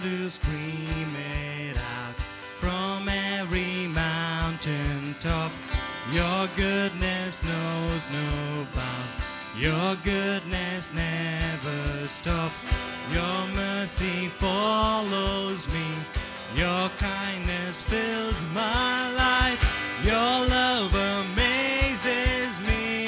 to scream it out from every mountain top. Your goodness knows no bound. Your goodness never stops. Your mercy follows me. Your kindness fills my life. Your love amazes me.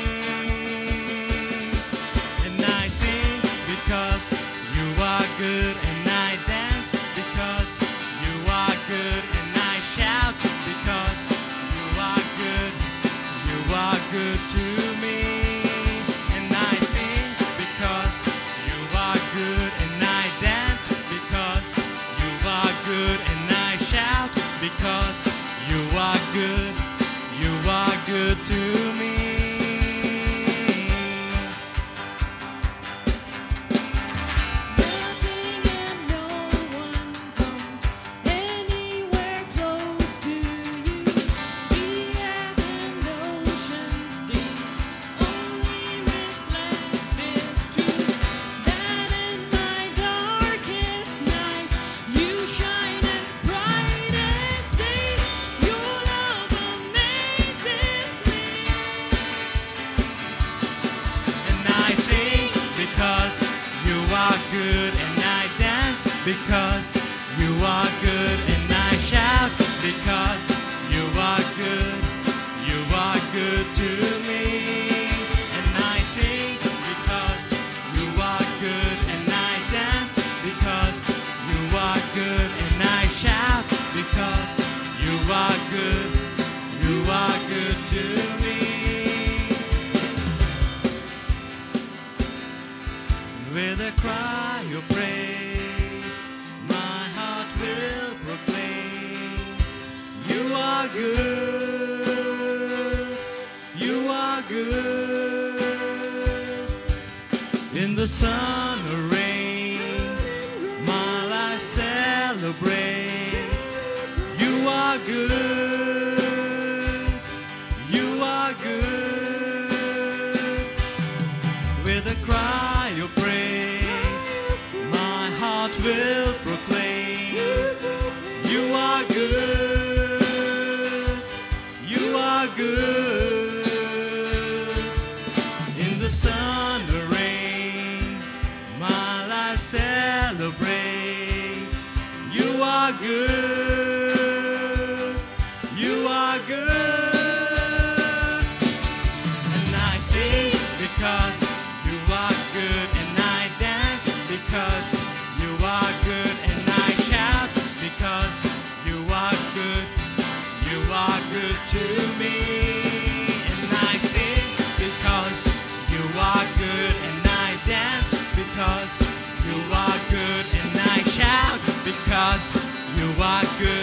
And I sing because you are good, and I dance because you are good, and I shout because you are good. You are good to me. And I sing because you are good, and I dance because you are good, and I shout because you are good. You are good to me. Nothing and no one comes anywhere close to you. The air and oceans deep only reflect this truth, that in my darkest night you shine as bright as day. Your love amazes me. And I sing because you are good, and I dance because you are good, and I shout because you are good. You are good to me. And I sing because you are good, and I dance because you are good, and I shout because you are good. You are good to me. With a cry of praise, my heart will proclaim, you are good, you are good. In the sun or rain, my life celebrates, you are good, you are good. With a cry of praise, my heart will proclaim, you are good, you are good. In the sun or rain, my life celebrates, you are good, you are good. And I sing because you are good, and I dance because you are good, and I shout because you are good. You are good to me. And I sing because you are good, and I dance because you are good, and I shout because you are good.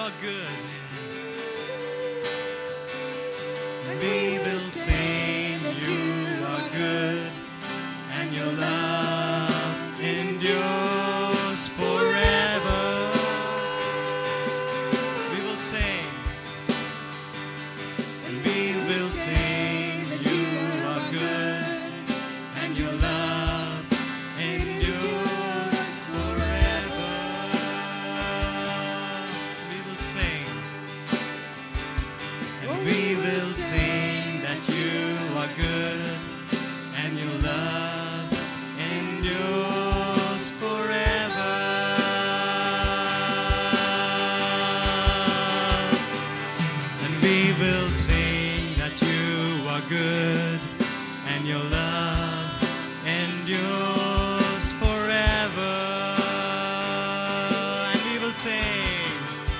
are good. We will sing that you are good, and your love endures forever. We will sing, and we will sing that you are good, and your love endures forever. We will sing, and we will sing that you are good, and your love endures forever. And we will sing that you are good, and your love endures forever. And we will sing,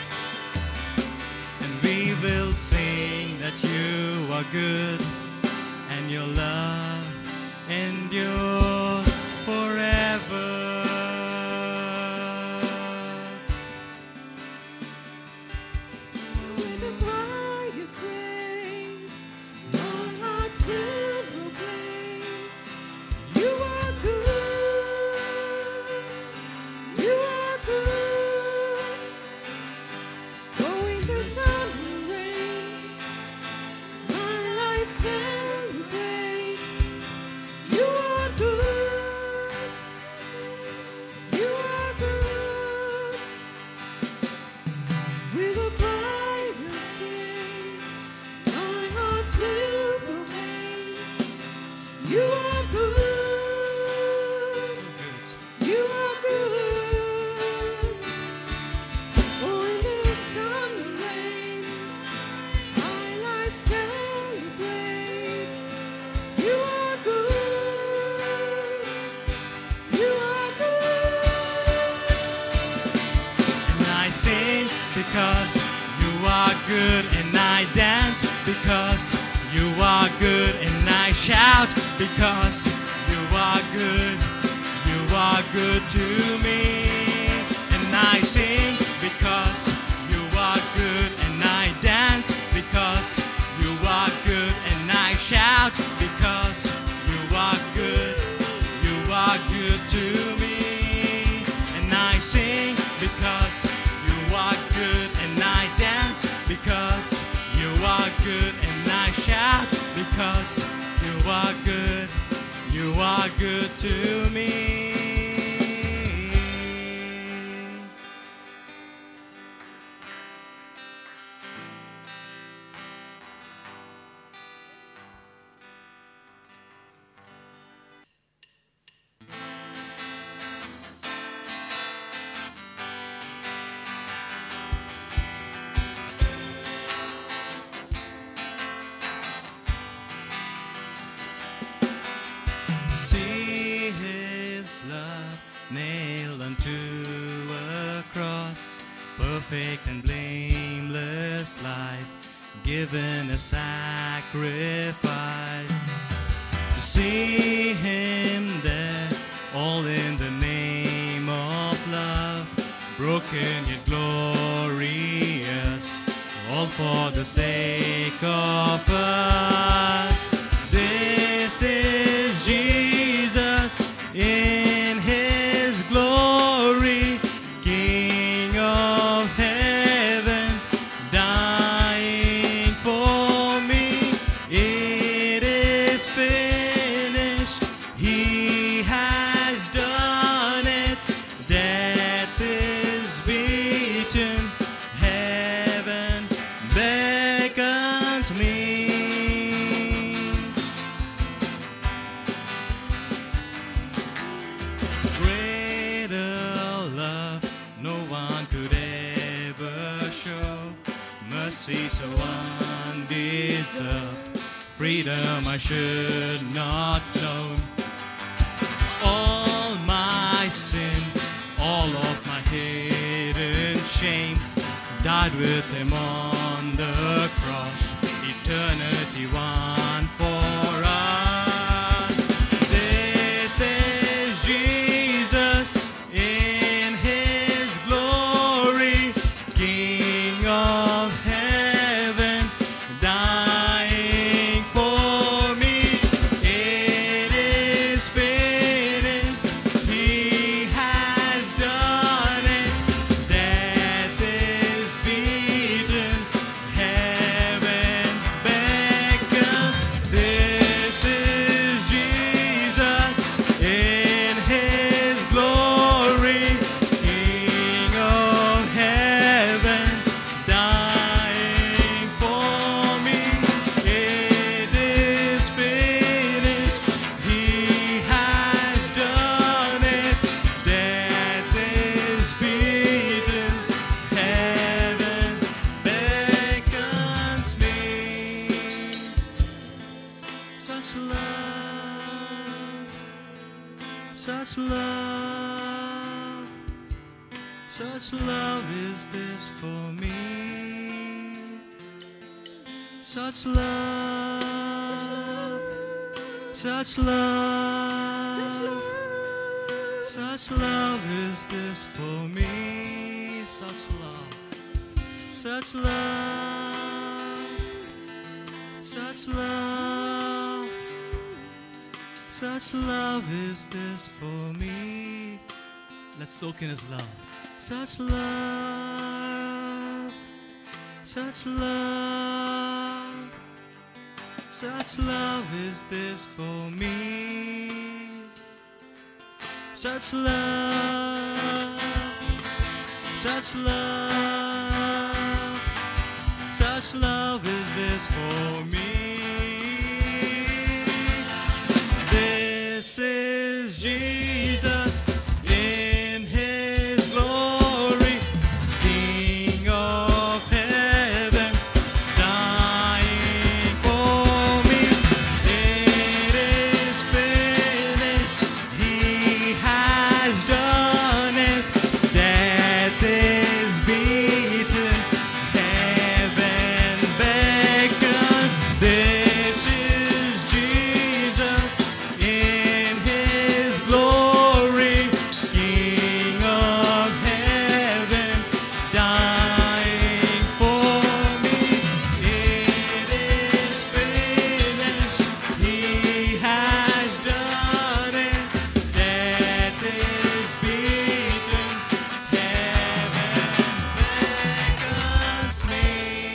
and we will sing that you are good, and your love endures forever. With a cry of praise, our hearts will proclaim, you are good, you are good. Going through sun and rain, my life celebrates, you are good, you are good. With a cry of praise, our hearts will proclaim, you are good, So good. you are good. For in the sun and rain, my life celebrates, you are good, you are good. And I sing because you are good, and I dance because you are good, and I shout because you are good to me. And I sing because you are good, and I dance because you are good, and I shout because you are good to me. And I sing because you are good, and I dance because you are good, and I shout because you are good to me. See his love nailed unto a cross, perfect and blameless life, given a sacrifice. To see him there, all in the name of love, broken yet glorious, all for the sake of us. This is Jesus in his glory, King of heaven, dying for me. It is finished, he has done it. Death is beaten, heaven beckons me. Greater love no one could ever show, mercy so undeserved, freedom I should not know. All my sin, all of my hidden shame, died with him on the cross, eternity won for us. This is Jesus in his glory, King Such love, such love is this for me. Such love, such love, such love is this for me. Such love, such love, such love, such love is this for me. Let's soak in His love. Such love, such love, such love is this for me. Such love, such love, such love is this for me. This is Jesus in His glory, King of heaven, dying for me. It is finished, He has done it. Death is beaten, heaven beckons. This is Jesus in His glory, King of heaven, dying for me. It is finished, He has done it. Death is beaten, heaven beckons me.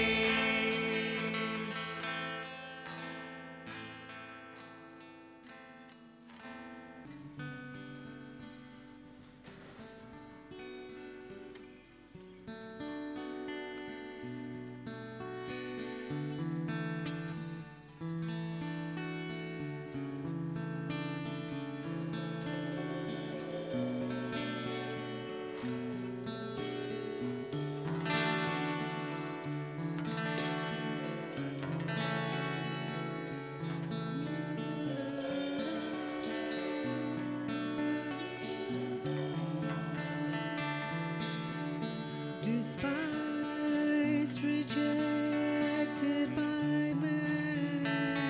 Despised, rejected by men,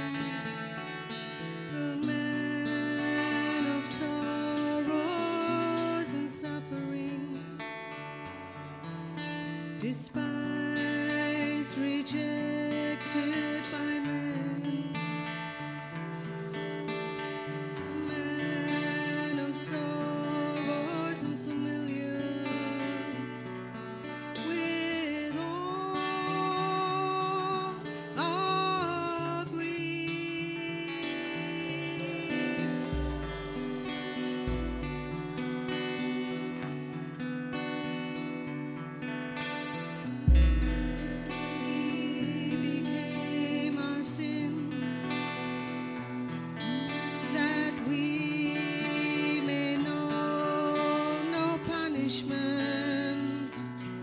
a man of sorrows and suffering. Despised, rejected by men, man of sorrows and familiar. With all our grief, He became our sin, that we may know no punishment.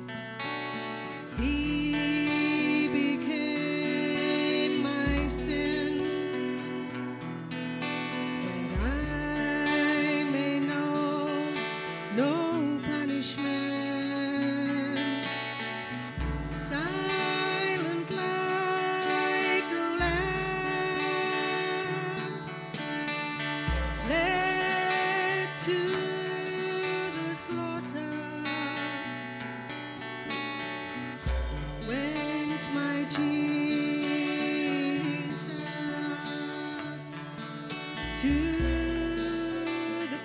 He became my sin, that I may know no punishment. Silent like a lamb, led to the slaughter, went my Jesus to the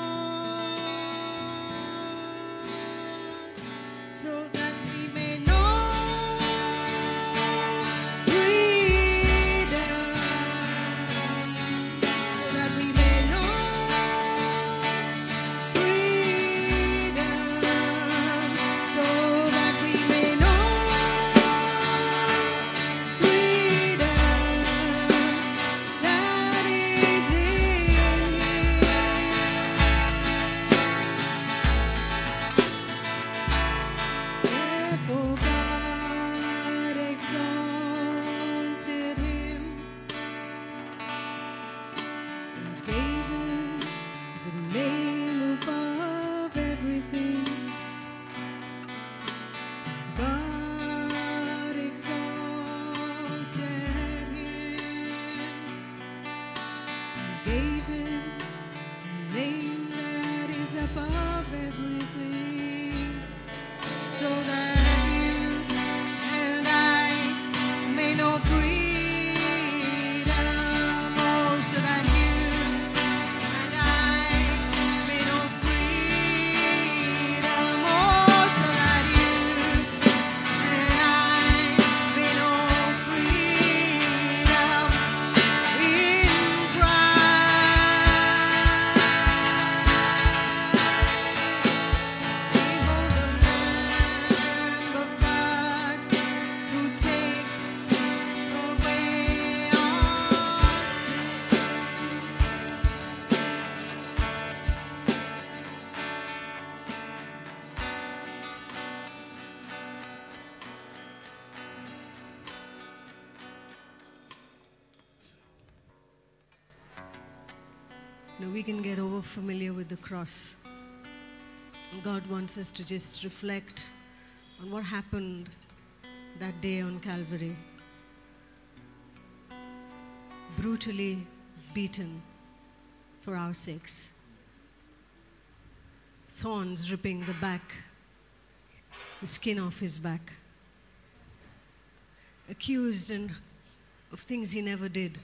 cross, so that we may know freedom, so that we may know freedom, so that we may know freedom that is in gave him a name that is above everything, so that you and I may know freedom. Oh, so that you and I may know freedom. Oh, so that you and I may know freedom in Christ. Behold the Lamb of God who takes away our sin. Now we can get over familiar with the cross. God wants us to just reflect on what happened that day on Calvary. Brutally beaten for our sakes. Thorns ripping the back, the skin off his back. Accused and of things he never did.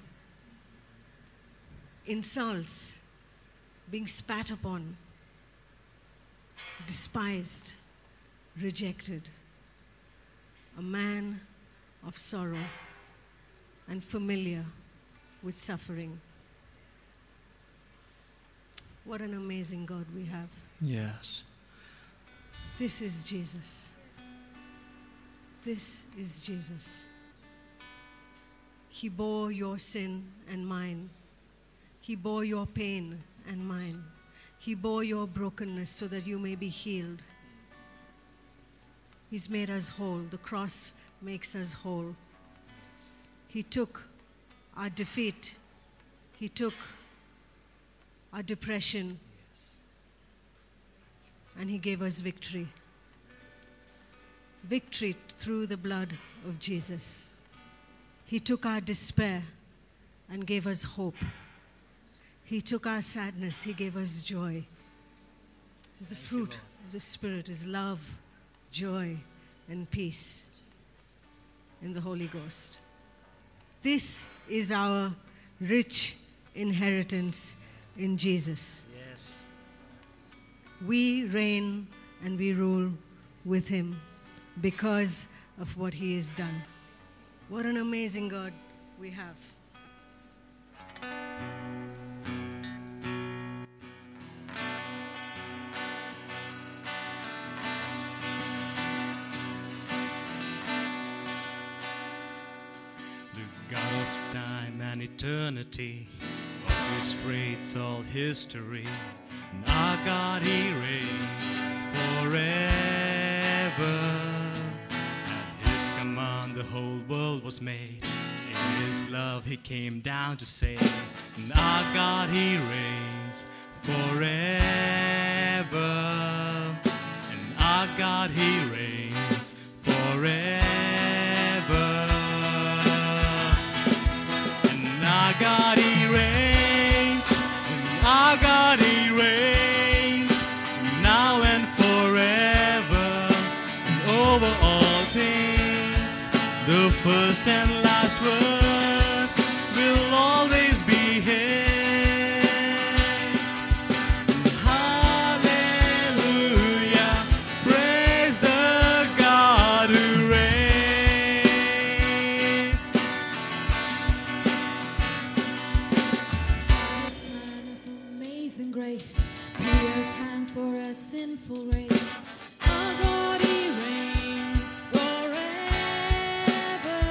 Insults, being spat upon, despised, rejected. A man of sorrow and familiar with suffering. What an amazing God we have. Yes. This is Jesus. This is Jesus. He bore your sin and mine. He bore your pain and mine. He bore your brokenness so that you may be healed. He's made us whole. The cross makes us whole. He took our defeat. He took our depression. And he gave us victory. Victory through the blood of Jesus. He took our despair and gave us hope. He took our sadness, he gave us joy. This is the fruit of the Spirit, is love, joy, and peace in the Holy Ghost. This is our rich inheritance in Jesus. Yes. We reign and we rule with him because of what he has done. What an amazing God we have. The God of time and eternity orchestrates all history. And our God, he reigns forever. At his command, the whole world was made. In his love, he came down to save. And our God, he reigns forever. And our God, he reigns forever. And our God, he reigns. And our God, he reigns. Now and forever. And over all things, the first and last word will always be his. Hallelujah. Praise the God who reigns. This plan of amazing grace, pierced hands for a sinful race. Our God, he reigns forever.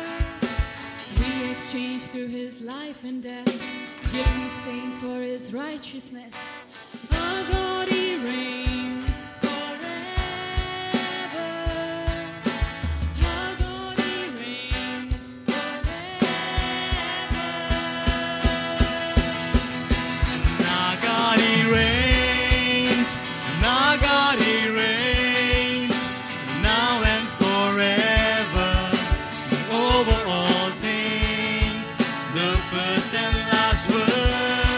We exchange through his life and death, guilty stains for his righteousness. Our God, he reigns forever. Our God, he reigns forever. And our God, he reigns. And our God, he reigns. Now and forever. And over all things, the first and last word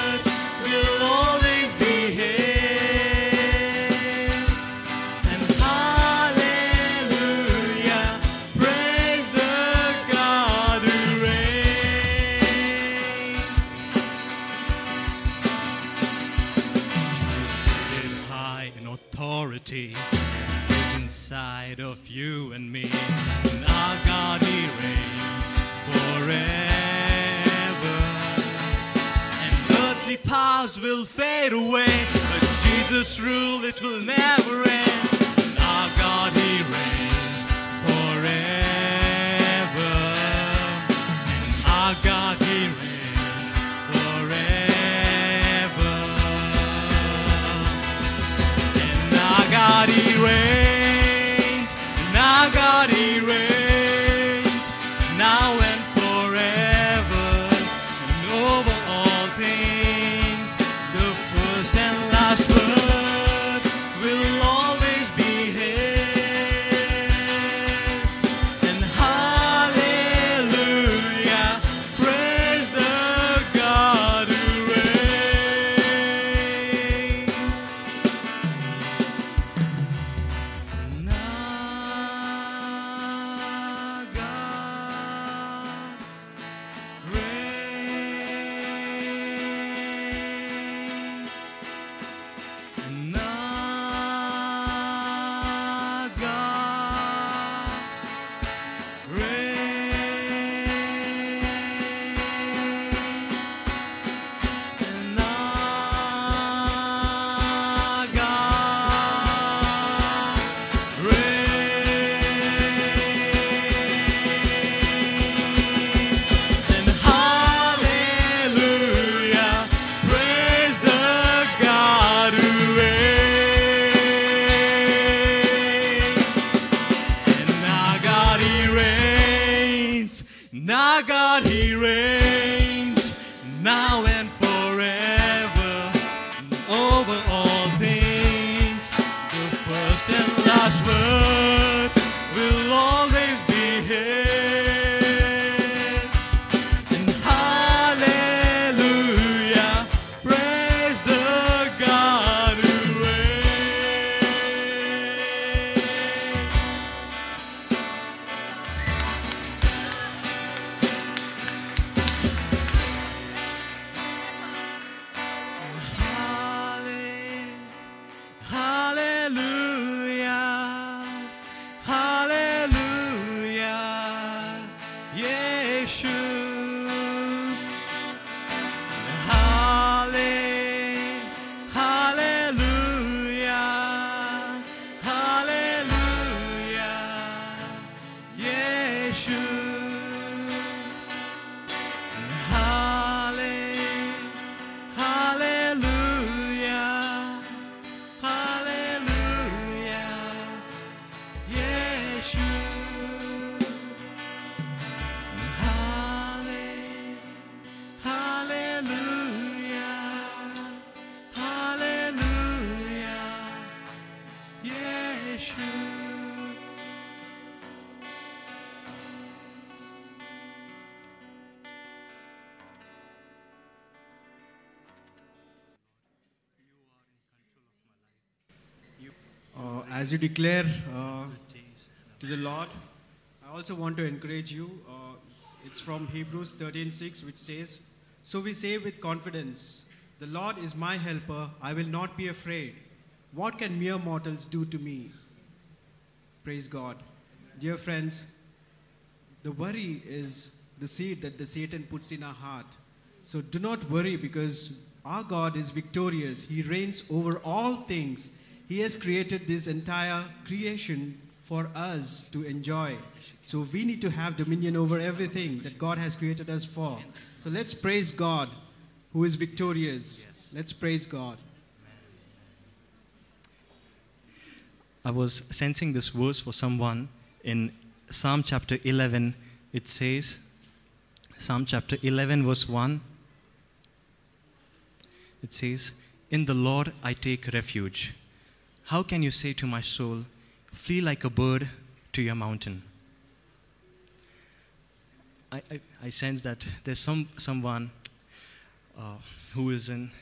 clouds will fade away, but Jesus' rule, it will never end. And our God, He reigns forever. And our God, He reigns forever. And our God, He reigns. And our God, He reigns now and forever. And over all things, the first and last word will always be His. And hallelujah, praise the God who reigns. And our God reigns. And our God reigns. And our God reigns. And hallelujah, praise the God who reigns. And our God, He reigns. And our God, He reigns now and forever. And over all things, the first and last word will always be His. And hallelujah, praise the God who reigns. Hallelujah, hallelujah, Yeshua. Hallelujah, hallelujah, Yeshua. Hallelujah, hallelujah, Yeshua. Hallelujah, hallelujah, Yeshua. As you declare to the Lord, I also want to encourage you. It's from Hebrews 13:6, which says, "So we say with confidence, the Lord is my helper, I will not be afraid. What can mere mortals do to me?" Praise God. Dear friends, the worry is the seed that the Satan puts in our heart. So do not worry, because our God is victorious. He reigns over all things. He has created this entire creation for us to enjoy. So we need to have dominion over everything that God has created us for. So let's praise God who is victorious. Let's praise God. I was sensing this verse for someone in Psalm chapter 11. It says, Psalm chapter 11 verse 1, it says, "In the Lord I take refuge. How can you say to my soul, flee like a bird to your mountain?" I sense that there's someone who is in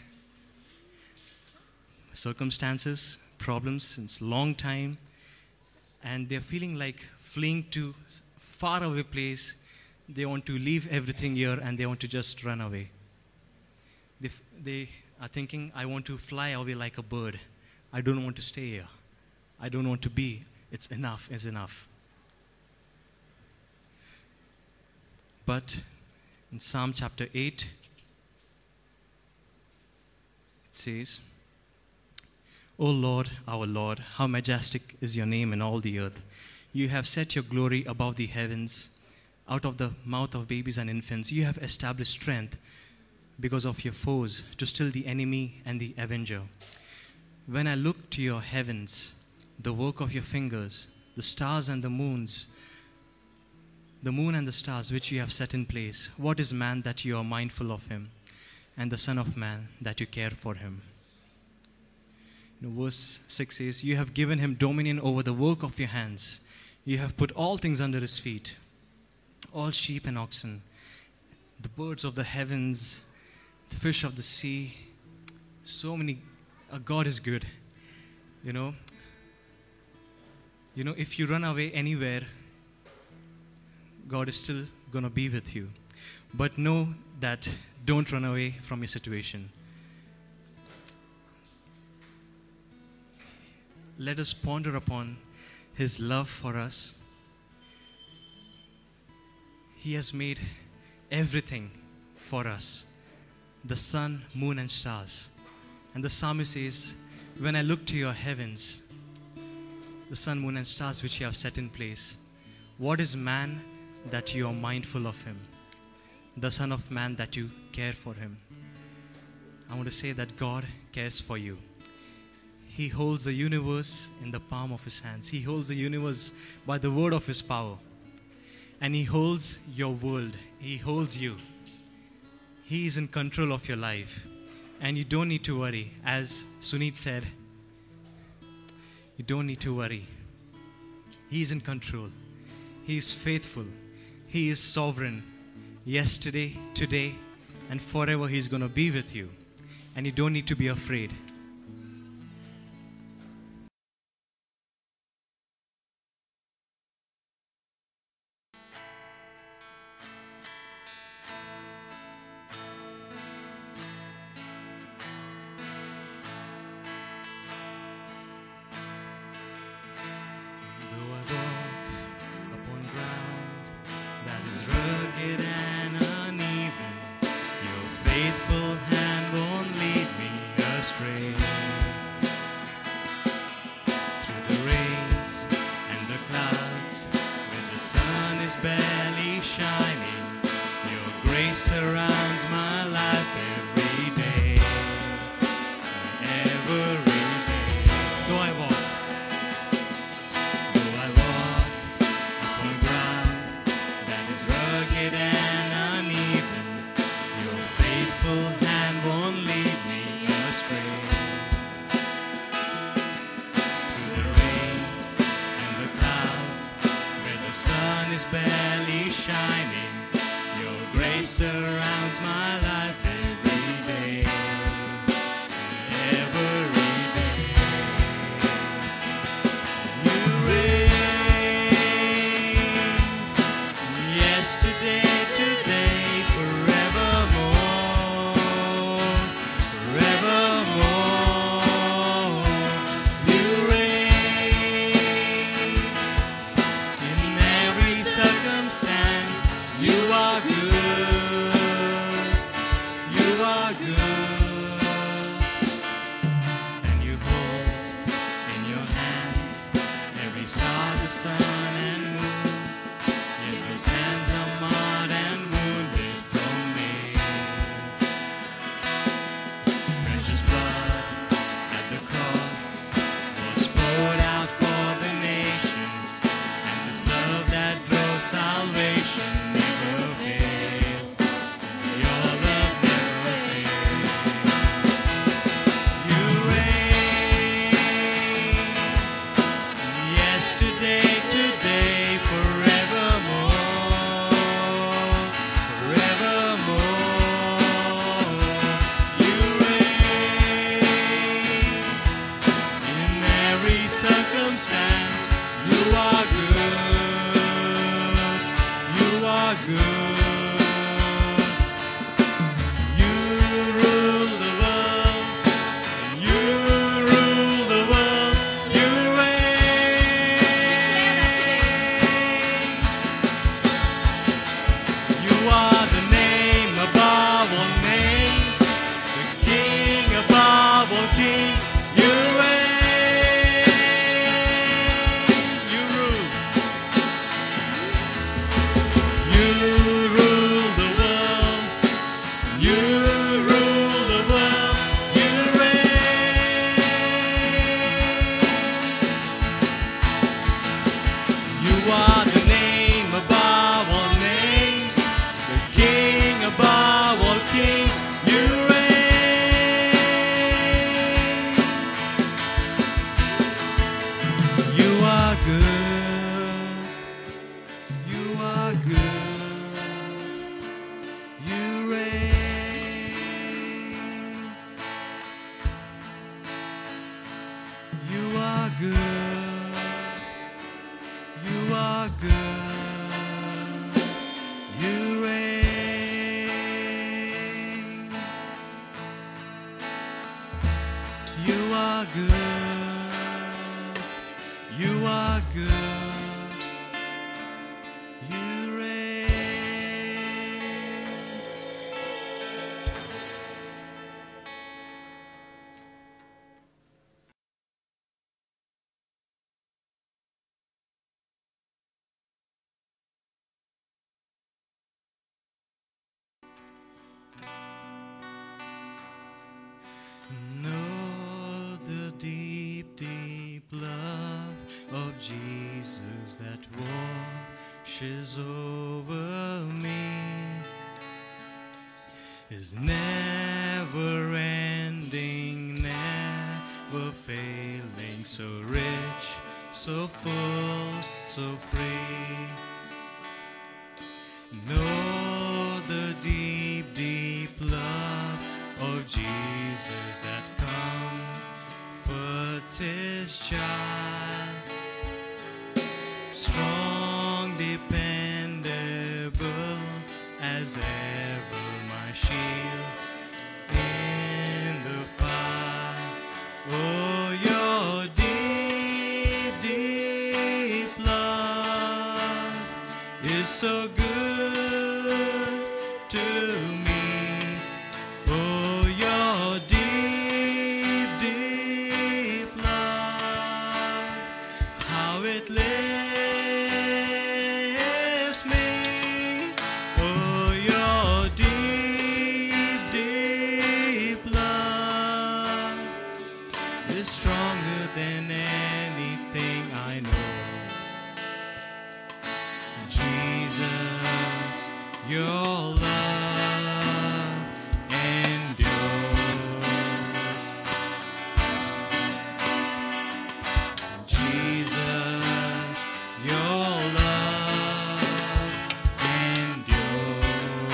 circumstances, problems since long time, and they're feeling like fleeing to far away place. They want to leave everything here and they want to just run away. They are thinking, I want to fly away like a bird. I don't want to stay here. I don't want to be. It's enough is enough. But in Psalm chapter 8, says, O Lord, our Lord, how majestic is your name in all the earth. You have set your glory above the heavens. Out of the mouth of babies and infants, you have established strength because of your foes to still the enemy and the avenger. When I look to your heavens, the work of your fingers, the stars and the moons, the moon and the stars which you have set in place, what is man that you are mindful of him, and the Son of Man that you care for him? Verse 6 says, you have given him dominion over the work of your hands. You have put all things under his feet, all sheep and oxen, the birds of the heavens, the fish of the sea. So many. God is good. If you run away anywhere, God is still going to be with you. But know that don't run away from your situation. Let us ponder upon his love for us. He has made everything for us, the sun, moon and stars. And the psalmist says, when I look to your heavens, the sun, moon and stars which you have set in place, what is man that you are mindful of him? The Son of Man that you care for him. I want to say that God cares for you. He holds the universe in the palm of his hands. He holds the universe by the word of his power. And he holds your world. He holds you. He is in control of your life. And you don't need to worry. As Sunit said, you don't need to worry. He is in control. He is faithful. He is sovereign. Yesterday, today, and forever He's going to be with you. And you don't need to be afraid. good. You are good. You reign. Know the deep, deep love of Jesus that washes over me, is never ending, never failing, so rich, so full, so free. Know the deep, deep love of Jesus that comforts his child. Strong, dependable as ever, my shield in the fire. Oh, your deep, deep love is so good to me. Oh, your deep, deep love, how it lifts me. Oh, your deep, deep love is stronger than anything I know. Jesus, your love endures. Jesus, your love endures.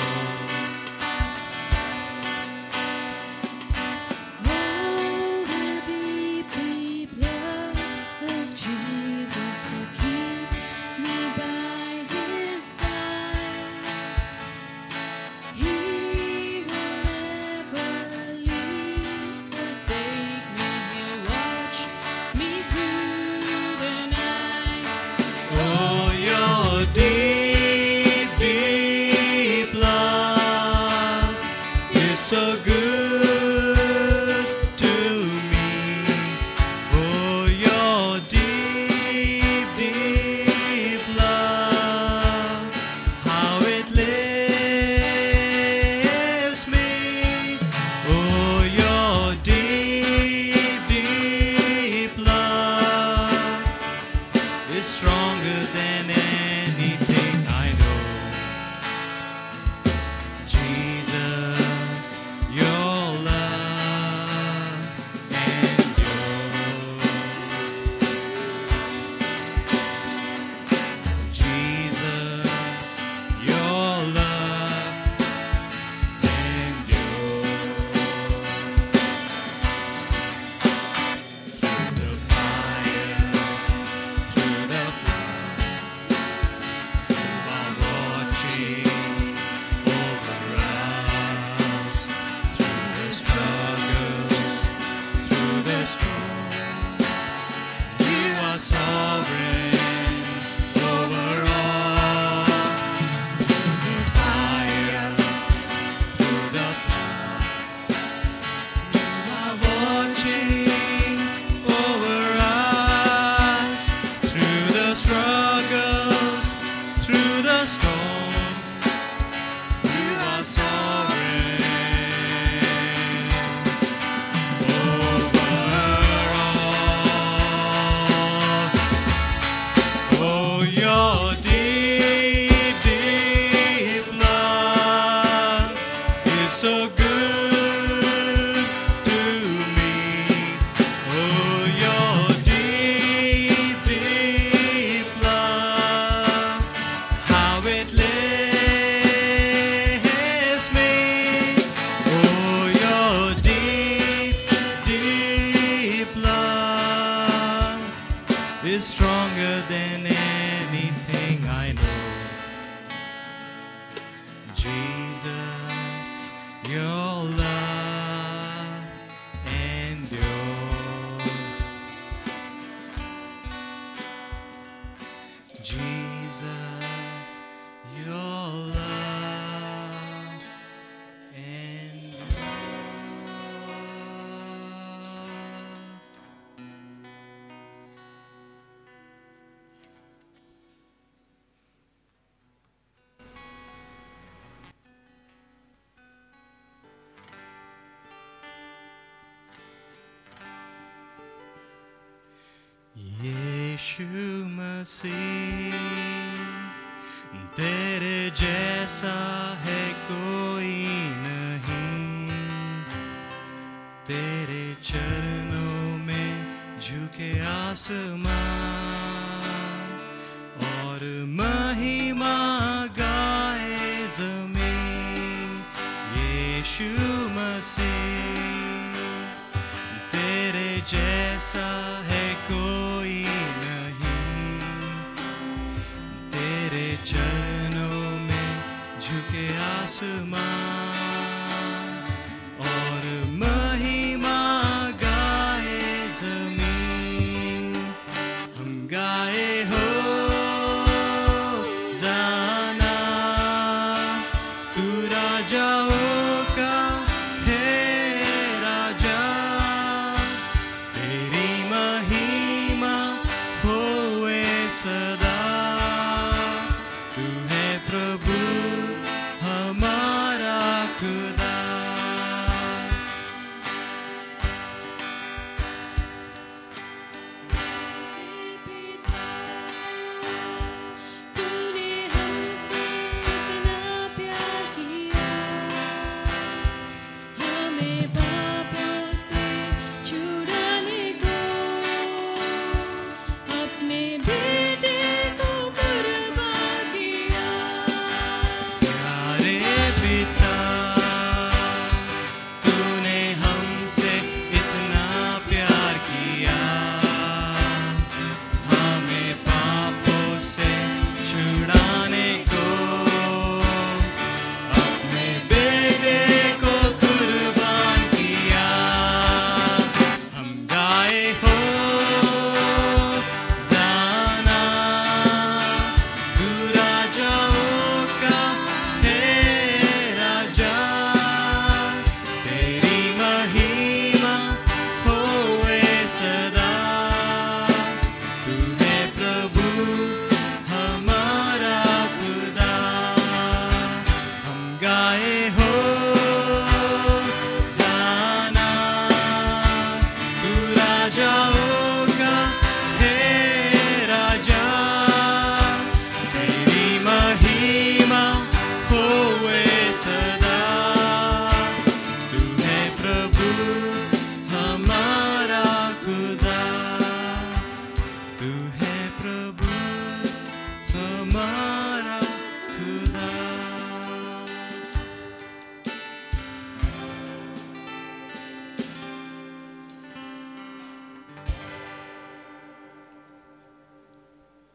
Oh, the deep, deep love of Jesus that keeps me by his side. He will never leave, forsake me. He'll watch me through the night. Oh, your deep, deep love is so good to me. Oh, your deep, deep love, how it lifts me. Oh, your deep, deep love is stronger than anything I know. Jesus, your love endures. Jesus, your love endures. Through the fire, through the flood, you are watching over us. Through the struggles, through the storm, you are sovereign over all. Through the fire, through the flood, you are watching over us. Through the struggles, through the storm, you are sovereign over all. Oh, your deep, deep love is so good to me. Oh, your deep, deep love, how it lifts me. Oh, your deep, deep love is stronger than anything I know. Jesus, your love endures. यीशु मसीह, तेरे जैसा है कोई नहीं, तेरे चरणों में झुके आसमान और महिमा गाए ज़मीन। यीशु मसीह, तेरे जैसा है कोई नहीं, तेरे चरणों में झुके आसमान और महिमा गाए ज़मीन। हम गाए हो जाना, तू राजाओं का है राजा, तेरी महिमा होए सदा, तू है प्रभु हमारा खुदा। तूने हमसे इतना प्यार किया, हमें पापों से छुड़ाने को अपने बेटे को कुर्बान किया। प्यारे पिता, तूने हमसे इतना प्यार किया, हमें पापों से छुड़ाने को अपने बेटे को कुर्बान किया। हम गाए हो जाना, तू राजाओं का है राजा, तेरी महिमा होए सदा, तू है प्रभु हमारा खुदा। हम गाए हो